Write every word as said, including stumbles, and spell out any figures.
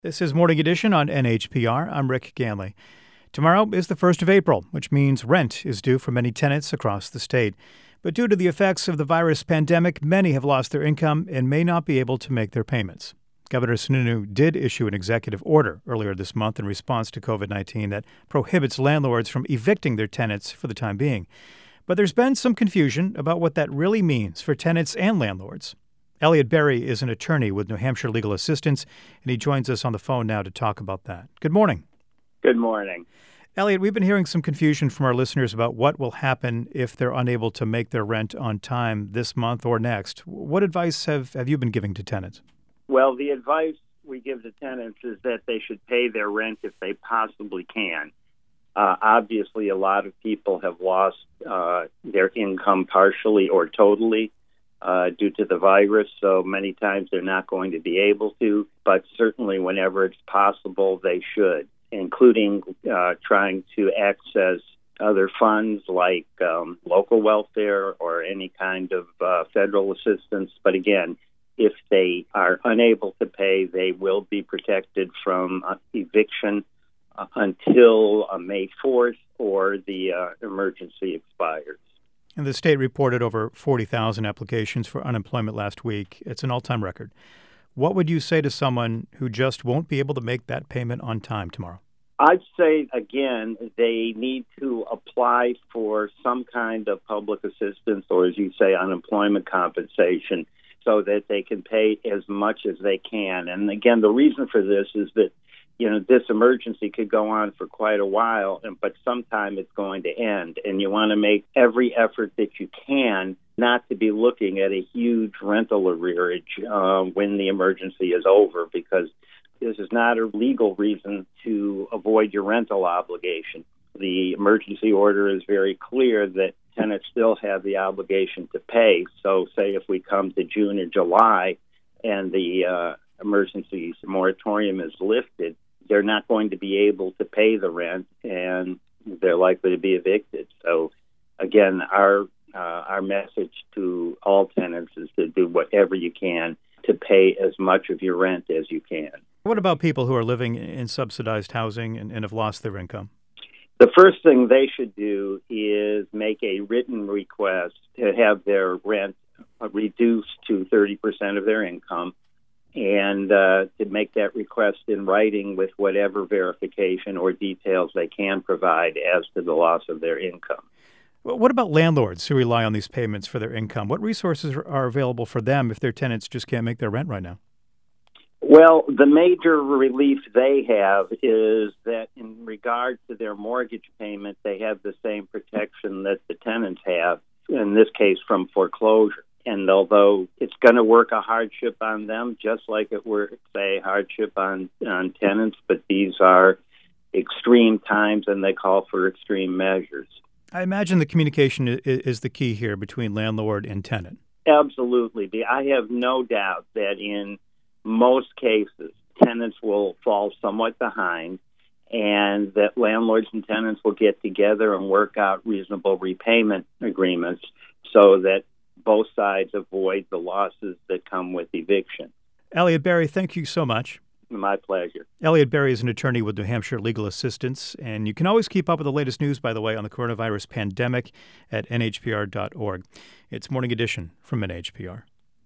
This is Morning Edition on N H P R. I'm Rick Ganley. Tomorrow is the first of April, which means rent is due for many tenants across the state. But due to the effects of the virus pandemic, many have lost their income and may not be able to make their payments. Governor Sununu did issue an executive order earlier this month in response to covid nineteen that prohibits landlords from evicting their tenants for the time being. But there's been some confusion about what that really means for tenants and landlords. Elliot Berry is an attorney with New Hampshire Legal Assistance, and he joins us on the phone now to talk about that. Good morning. Good morning. Elliot, we've been hearing some confusion from our listeners about what will happen if they're unable to make their rent on time this month or next. What advice have, have you been giving to tenants? Well, the advice we give to tenants is that they should pay their rent if they possibly can. Uh, obviously, a lot of people have lost uh, their income partially or totally uh, due to the virus, so many times they're not going to be able to, but certainly whenever it's possible, they should, including uh, trying to access other funds like um, local welfare or any kind of uh, federal assistance. But again, if they are unable to pay, they will be protected from uh, eviction uh, until uh, May fourth or the uh, emergency expires. And the state reported over forty thousand applications for unemployment last week. It's an all-time record. What would you say to someone who just won't be able to make that payment on time tomorrow? I'd say, again, they need to apply for some kind of public assistance or, as you say, unemployment compensation so that they can pay as much as they can. And again, the reason for this is that, you know, this emergency could go on for quite a while, but sometime it's going to end. And you want to make every effort that you can not to be looking at a huge rental arrearage uh, when the emergency is over, because this is not a legal reason to avoid your rental obligation. The emergency order is very clear that tenants still have the obligation to pay. So say if we come to June or July and the uh, emergency moratorium is lifted, they're not going to be able to pay the rent and they're likely to be evicted. So again, our uh, our message to all tenants is to do whatever you can to pay as much of your rent as you can. What about people who are living in subsidized housing and, and have lost their income? The first thing they should do is make a written request to have their rent reduced to thirty percent of their income, and uh, to make that request in writing with whatever verification or details they can provide as to the loss of their income. Well, what about landlords who rely on these payments for their income? What resources are available for them if their tenants just can't make their rent right now? Well, the major relief they have is that in regard to their mortgage payment, they have the same protection that the tenants have, in this case from foreclosure. And although it's going to work a hardship on them, just like it works a hardship on, on tenants, but these are extreme times and they call for extreme measures. I imagine the communication is the key here between landlord and tenant. Absolutely. I have no doubt that in most cases, tenants will fall somewhat behind, and that landlords and tenants will get together and work out reasonable repayment agreements so that both sides avoid the losses that come with eviction. Elliot Berry, thank you so much. My pleasure. Elliot Berry is an attorney with New Hampshire Legal Assistance, and you can always keep up with the latest news, by the way, on the coronavirus pandemic at N H P R dot org. It's Morning Edition from N H P R.